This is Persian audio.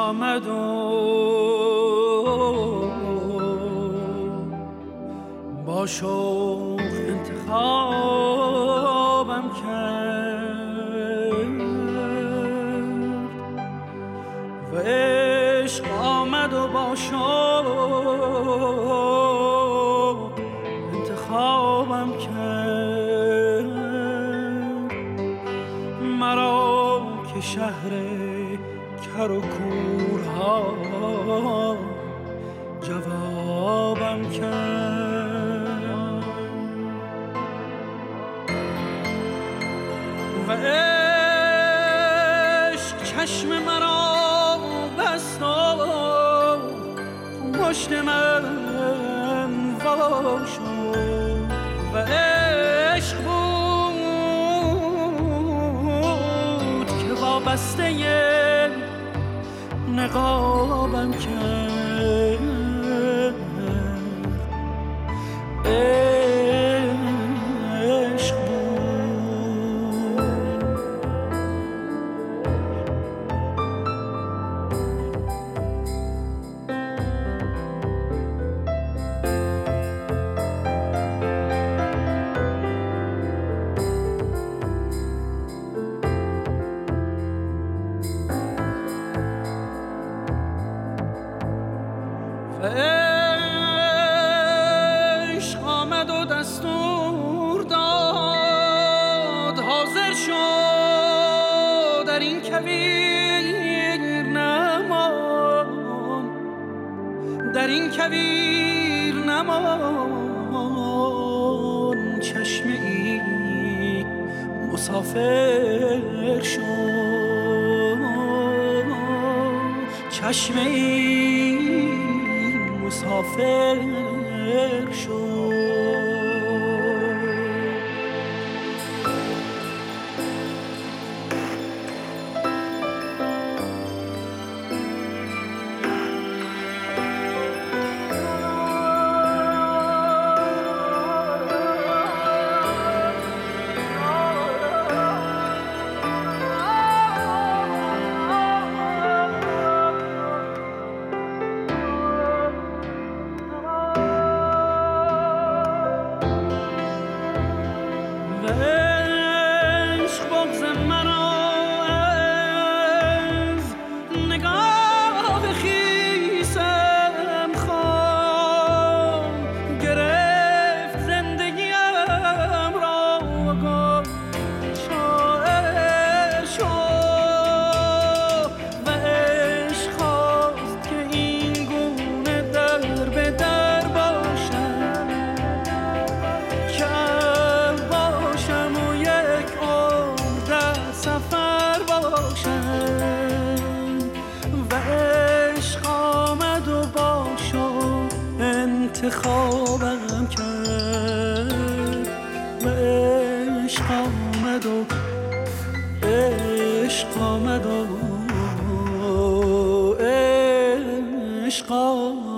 آمد و با شوق انتخابم کرد و عشق آمد و با شوق انتخابم کرد مرا که شهر کر و کورها جوابم کرد و عشق چشم مرا بست و پشت من وا شد و عشق بود که وابسته نقابم کرد عشق عشق آمد و دستور داد حاضر شد در این کویر نمان در این کویر نمان چشم ای مسافر شد چشم ای مسافر شد عشق بغض مرا از نگاه خیسم خواند گرفت زندگیم را و گفت شاعر شو و عشق خواست که این گونه در به در باشم که سفر باشم و عشق آمد و با شوق انتخابم کرد و عشق آمد و عشق آمد و عشق آمد